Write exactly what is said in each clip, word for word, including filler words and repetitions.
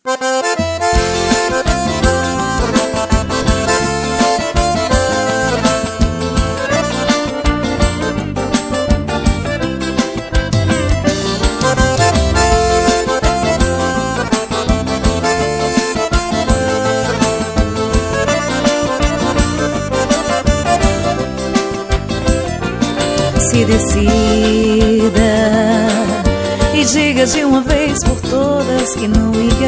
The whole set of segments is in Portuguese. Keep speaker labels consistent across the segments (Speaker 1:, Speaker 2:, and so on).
Speaker 1: Se decida e diga de uma vez por todas que não liga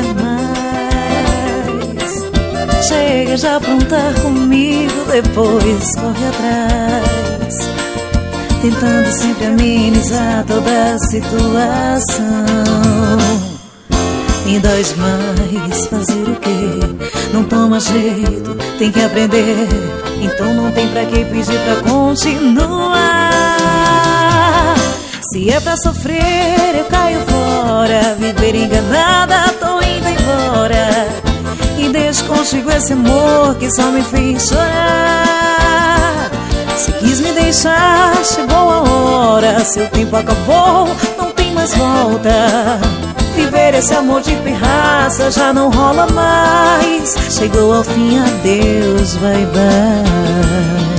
Speaker 1: mais. Chega de aprontar comigo, depois corre atrás, tentando sempre amenizar toda a situação. Me dói demais fazer o quê? Não toma jeito, tem que aprender. Então não tem pra que pedir pra continuar. Se é pra sofrer, eu caio fora. Viver enganada, tô indo embora. E deixo contigo esse amor que só me fez chorar. Se quis me deixar, chegou a hora. Seu tempo acabou, não tem mais volta. Viver esse amor de pirraça já não rola mais. Chegou ao fim, adeus, bye bye.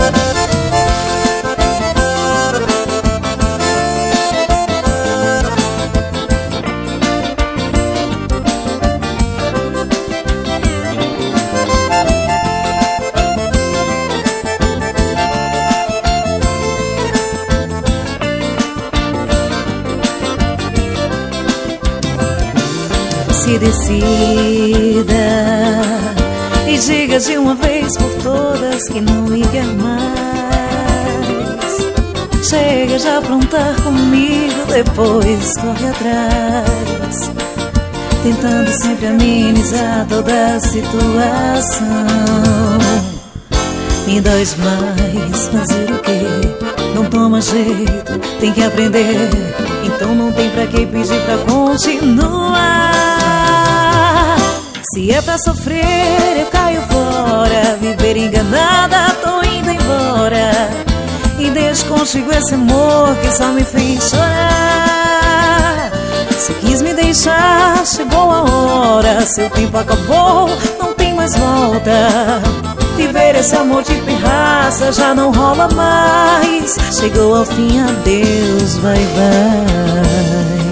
Speaker 1: Se decida e diga de uma vez por todas que não liga mais. Chega de aprontar comigo, depois corre atrás, tentando sempre amenizar toda a situação. Me dói demais fazer o quê? Não toma jeito, tem que aprender. Então não tem pra que pedir pra continuar. Se é pra sofrer, eu caio fora. Viver enganada, tô indo embora. E deixo contigo esse amor que só me fez chorar. Se quis me deixar, chegou a hora. Seu tempo acabou, não tem mais volta. Viver esse amor de pirraça já não rola mais. Chegou ao fim, adeus, bye bye.